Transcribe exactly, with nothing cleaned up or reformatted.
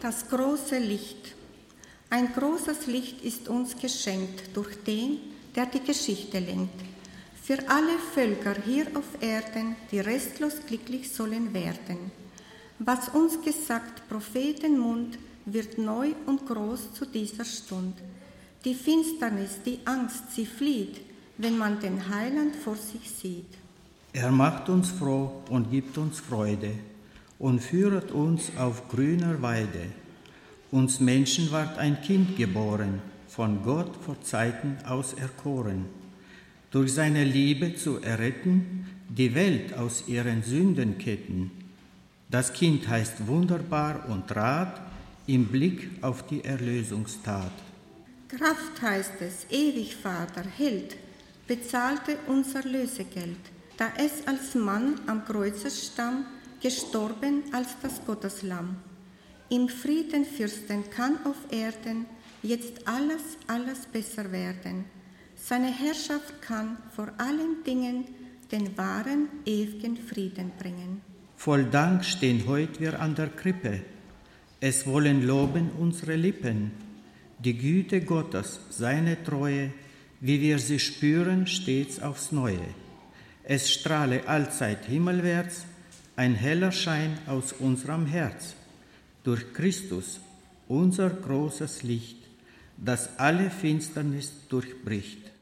Das große Licht. Ein großes Licht ist uns geschenkt durch den, der die Geschichte lenkt. Für alle Völker hier auf Erden, die restlos glücklich sollen werden. Was uns gesagt, Prophetenmund, wird neu und groß zu dieser Stund. Die Finsternis, die Angst, sie flieht, wenn man den Heiland vor sich sieht. Er macht uns froh und gibt uns Freude und führet uns auf grüner Weide. Uns Menschen ward ein Kind geboren, von Gott vor Zeiten auserkoren, durch seine Liebe zu erretten, die Welt aus ihren Sündenketten. Das Kind heißt wunderbar und Rat im Blick auf die Erlösungstat. Kraft heißt es, ewig Vater, Held, bezahlte unser Lösegeld, da es als Mann am Kreuzesstamm gestorben als das Gotteslamm. Im Frieden Fürsten kann auf Erden jetzt alles, alles besser werden. Seine Herrschaft kann vor allen Dingen den wahren, ewigen Frieden bringen. Voll Dank stehen heut wir an der Krippe. Es wollen loben unsere Lippen, die Güte Gottes, seine Treue, wie wir sie spüren, stets aufs Neue. Es strahle allzeit himmelwärts ein heller Schein aus unserem Herz, durch Christus, unser großes Licht, das alle Finsternis durchbricht.